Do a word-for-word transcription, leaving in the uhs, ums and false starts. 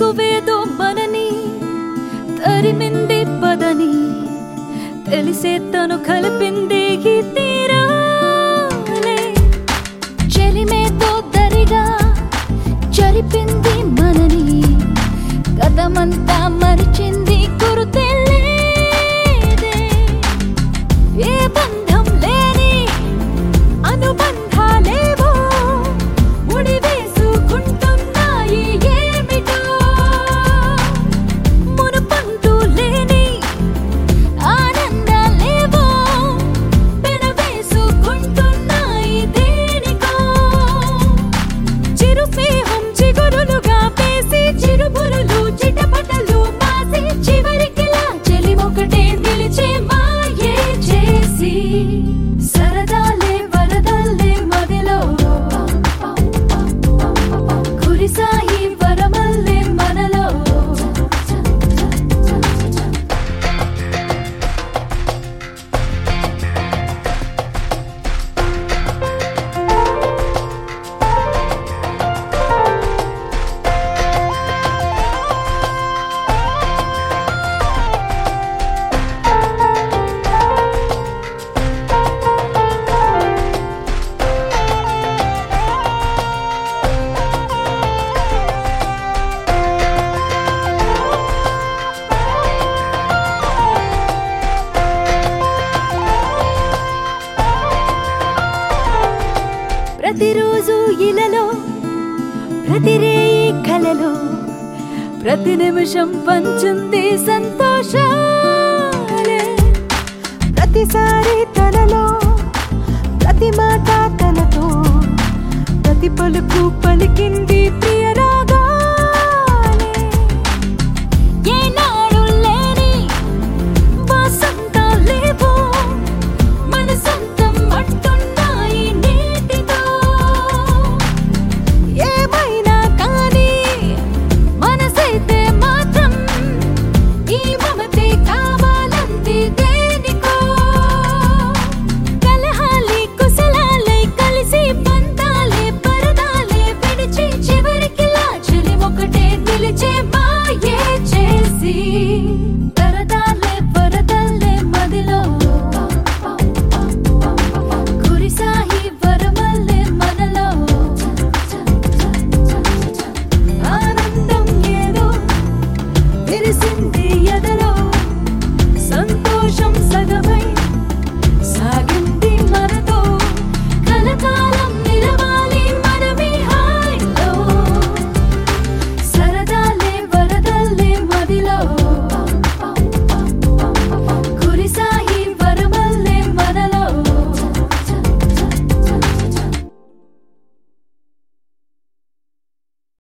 తెగువేదో మనని తరిమింది పదని తెలిసే తను కలిపింది ఈ తీరాలే చెలిమేతో దరిగా జరిపింది మనని గతమంతా మరిచింది గుర్తే లేదే ఏ బంధం లేని అనుబంధాలేవో ముడివేసుకుంటున్నాయి ఏమిటో మునుపంటూ లేని ఆనందాలేవో పెనవేసుకుంటున్నాయి దేనికో చిరుస్నేహం చిగురులుగా వేసి చిరుబురులు చిటపటలు మాసి చివరికిలా చెలిమొకటే నిలిచే మాయే చేసి సరదాలే వరదల్లే మదిలో కురిసాయి వరమల్లే మనలో ప్రతిరోజు ఇలలో ప్రతిరేయి కలలో ప్రతి నిమిషం పంచుంది సంతోషాలే ప్రతిసారి తనలో ప్రతి మాట తనతో ప్రతి పలుకు పలికింది ప్రియ